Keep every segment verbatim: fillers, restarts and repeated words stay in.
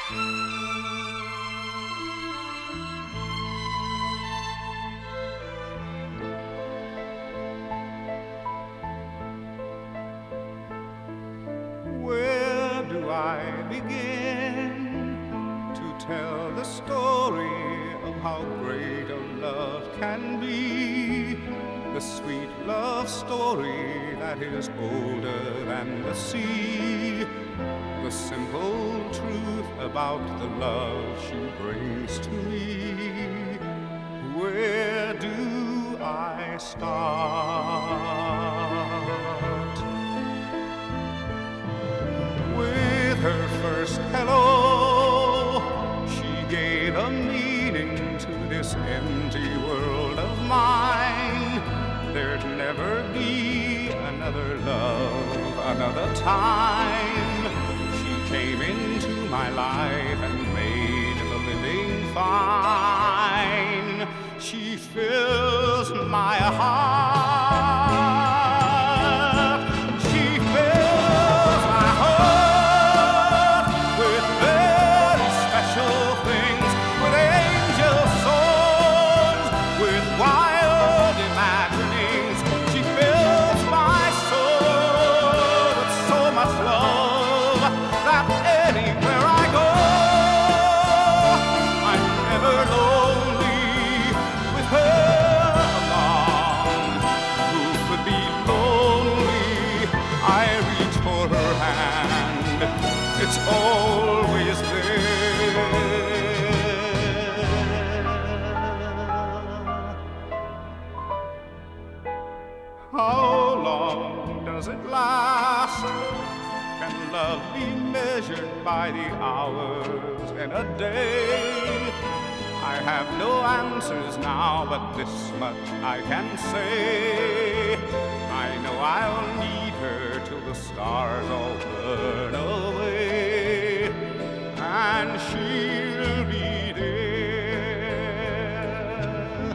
Where do I begin to tell the story of how great a love can be? The sweet love story that is older than the sea. The simple truth about the love she brings to me. Where do I start? With her first hello, she gave a meaning to this empty world of mine. There'd never be another love, another time. She came into my life and made the living fine. She fills my heart. She fills my heart with very special things, with angel songs, with wild imaginings. She fills my soul with so much love that anywhere I go, I'm never lonely with her along. Who could be lonely? I reach for her hand, it's always there. How long does it last? Can love be measured by the hours in a day? I have no answers now, but this much I can say. I know I'll need her till the stars all burn away, and she'll be there,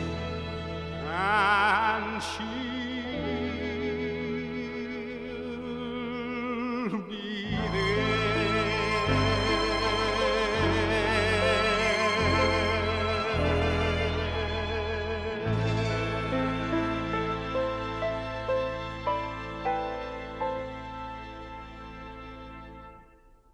and she'll be